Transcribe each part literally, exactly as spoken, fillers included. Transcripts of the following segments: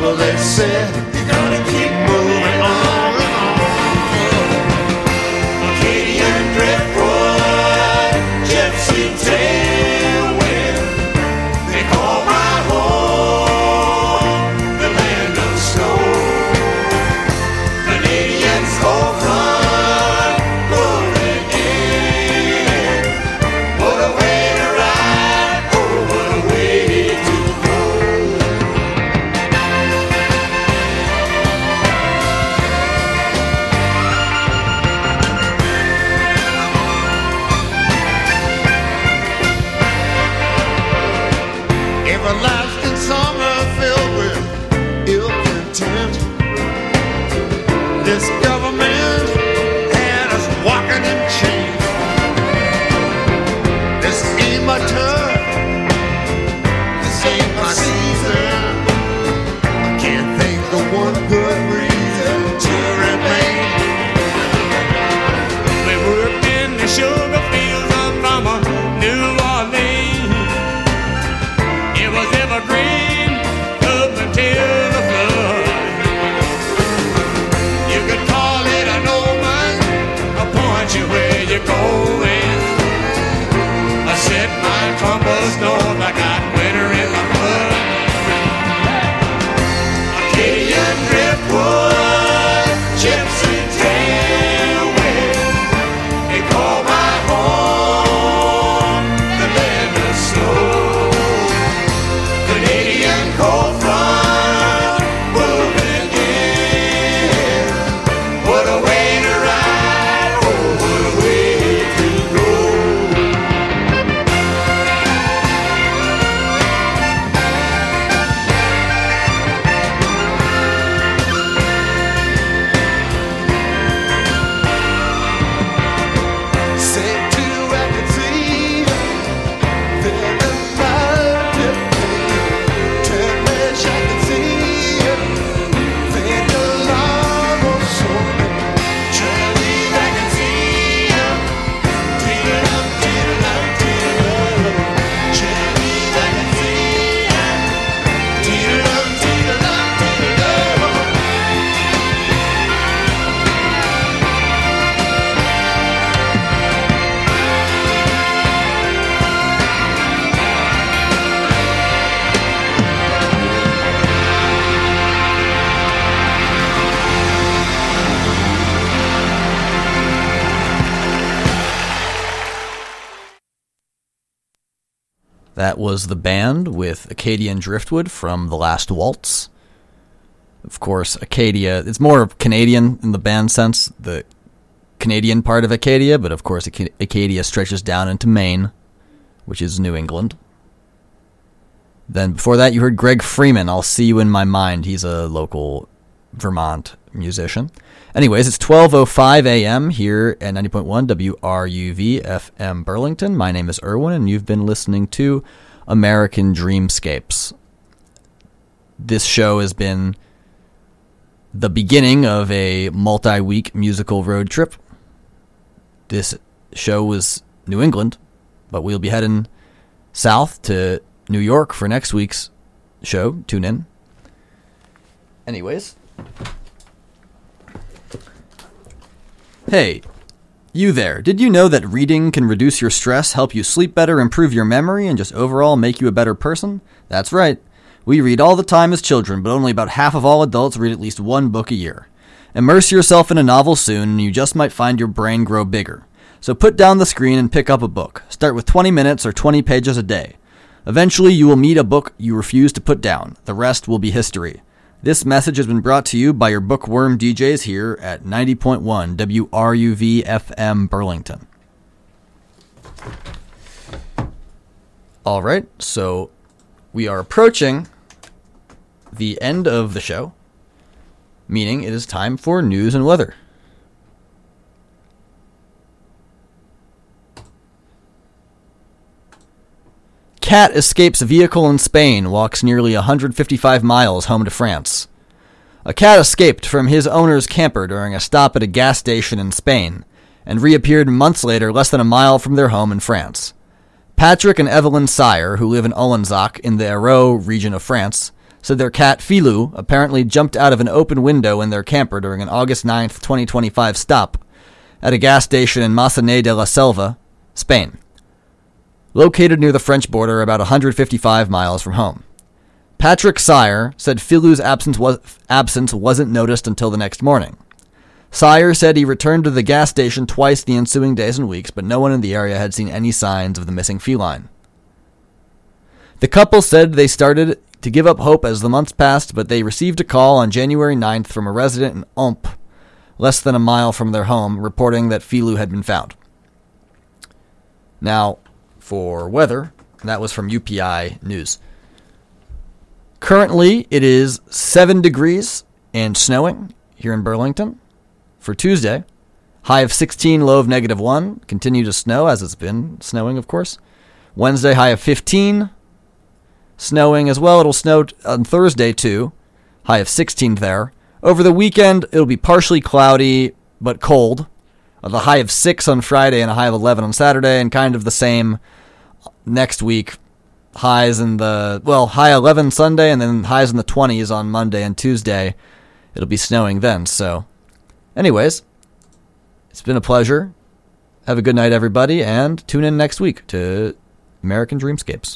people that said you gotta keep moving on and on. Acadian driftwood, gypsy tailwind, they call my home the land of snow. Canadians cold front moving in. What a way to ride, oh what a way to go. Everlasting summer filled with ill content. This government had us walking in chains. This ain't my turn. This ain't my season. I can't think of one good reason to remain. We worked in the sugar fields up from a New Orleans. It was evergreen up until the flood. You could call it an omen, a point you where you're going. I set my tumbles north, I got winter in my blood. Acadian driftwood, gypsy tailwind, they call my home the land of snow. Canadian cold front moving in. What a way to ride, oh what a way to go. Say to I can see there in my Turkish I can see think along or so. Chinese I can see teedle-um, teedle-um, teedle-um. Chinese I can see teedle-um, teedle-um, teedle-um. That was the band with Acadian Driftwood from The Last Waltz. Of course, Acadia, it's more Canadian in the band sense, the Canadian part of Acadia, but of course Ac- Acadia stretches down into Maine, which is New England. Then before that you heard Greg Freeman, I'll See You in My Mind. He's a local Vermont musician. Anyways, it's twelve oh five a.m. here at ninety point one W R U V F M Burlington. My name is Erwin, and you've been listening to American Dreamscapes. This show has been the beginning of a multi-week musical road trip. This show was New England, but we'll be heading south to New York for next week's show. Tune in. Anyways. Hey, you there. Did you know that reading can reduce your stress, help you sleep better, improve your memory, and just overall make you a better person? That's right. We read all the time as children, but only about half of all adults read at least one book a year. Immerse yourself in a novel soon, and you just might find your brain grow bigger. So put down the screen and pick up a book. Start with twenty minutes or twenty pages a day. Eventually, you will meet a book you refuse to put down. The rest will be history. This message has been brought to you by your bookworm D Js here at ninety point one W R U V F M Burlington. All right, so we are approaching the end of the show, meaning it is time for news and weather. Cat escapes vehicle in Spain, walks nearly one hundred fifty-five miles home to France. A cat escaped from his owner's camper during a stop at a gas station in Spain and reappeared months later less than a mile from their home in France. Patrick and Evelyn Sire, who live in Olensac in the Hérault region of France, said their cat Filu apparently jumped out of an open window in their camper during an August ninth, twenty twenty-five stop at a gas station in Massanet de la Selva, Spain, located near the French border about one hundred fifty-five miles from home. Patrick Sire said Filu's absence, was, absence wasn't noticed until the next morning. Sire said he returned to the gas station twice the ensuing days and weeks, but no one in the area had seen any signs of the missing feline. The couple said they started to give up hope as the months passed, but they received a call on January ninth from a resident in Omp, less than a mile from their home, reporting that Filu had been found. Now, for weather, that was from U P I News. Currently, it is seven degrees and snowing here in Burlington for Tuesday. High of sixteen, low of negative one. Continue to snow, as it's been snowing, of course. Wednesday, high of fifteen. Snowing as well. It'll snow on Thursday, too. High of sixteen there. Over the weekend, it'll be partially cloudy, but cold. The high of six on Friday and a high of eleven on Saturday, and kind of the same next week. Highs in the, well, high eleven Sunday, and then highs in the twenties on Monday and Tuesday. It'll be snowing then, so. Anyways, it's been a pleasure. Have a good night, everybody, and tune in next week to American Dreamscapes.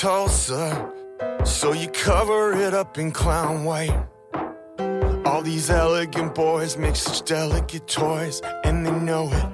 Tulsa, so you cover it up in clown white. All these elegant boys make such delicate toys, and they know it.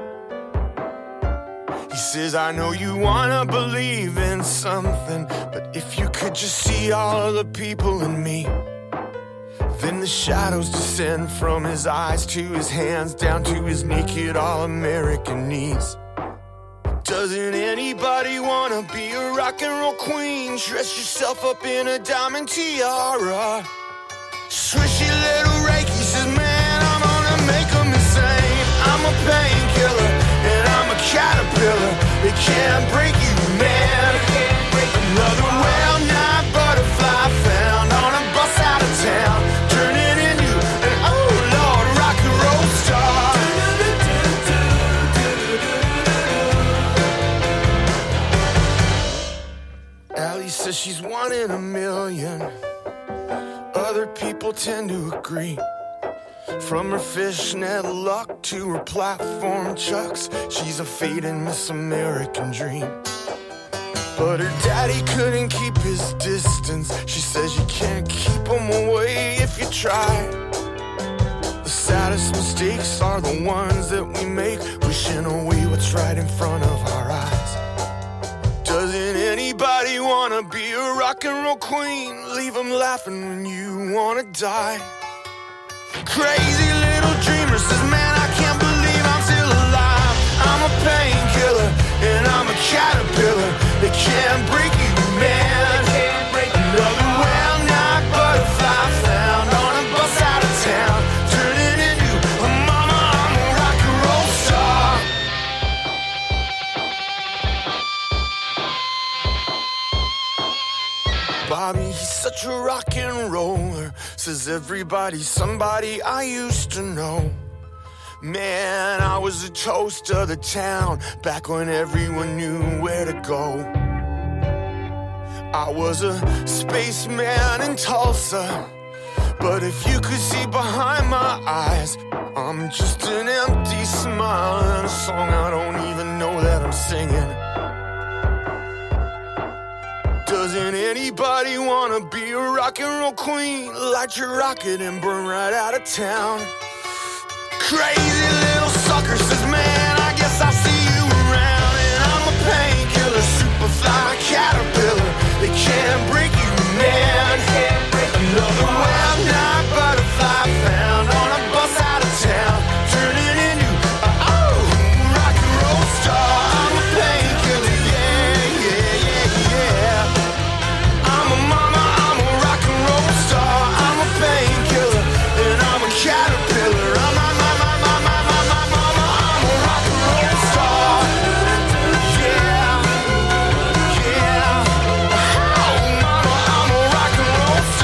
He says, I know you wanna believe in something, but if you could just see all of the people in me. Then the shadows descend from his eyes to his hands, down to his naked all-American knees. Doesn't anybody wanna be a rock and roll queen? Dress yourself up in a diamond tiara. Swishy little Reiki says, man, I'm gonna make them insane. I'm a painkiller and I'm a caterpillar. They can't break you, man. Another well-known butterfly found on a bus out of town, turning into an oh Lord rock and roll star. Allie says she's one in a million. Other people tend to agree. From her fishnet luck to her platform chucks, she's a fading Miss American dream. But her daddy couldn't keep his distance. She says you can't keep him away if you try. The saddest mistakes are the ones that we make, wishing away what's right in front of our eyes. Doesn't anybody wanna be a rock and roll queen? Leave them laughing when you wanna die. Crazy little dreamer says, man, I can't believe I'm still alive. I'm a painkiller and I'm a caterpillar. They can't break you, man. Another well-known butterfly found on a bus out of town, turning into a mama, I'm a rock and roll star. Bobby, he's such a rock and roller. Says everybody's somebody I used to know. Man, I was a toast of the town back when everyone knew where to go. I was a spaceman in Tulsa, but if you could see behind my eyes, I'm just an empty smile and a song I don't even know that I'm singing. Doesn't anybody wanna be a rock and roll queen? Light your rocket and burn right out of town. Crazy little sucker says, man, I guess I'll see you around. And I'm a painkiller, superfly, caterpillar. They can't break you, man. Another well-known butterfly found on a bus out of town, turning into a oh rock and roll star. I'm a painkiller, yeah, yeah, yeah, yeah. I'm a mama, I'm a rock and roll star. I'm a painkiller and I'm a caterpillar. I'm a my my my my my my mama. I'm a rock and roll star. Yeah, yeah. Oh, mama, I'm a rock and roll star.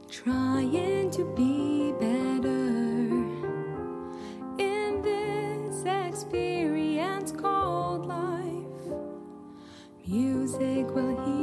trying to be better in this experience called life. Music will heal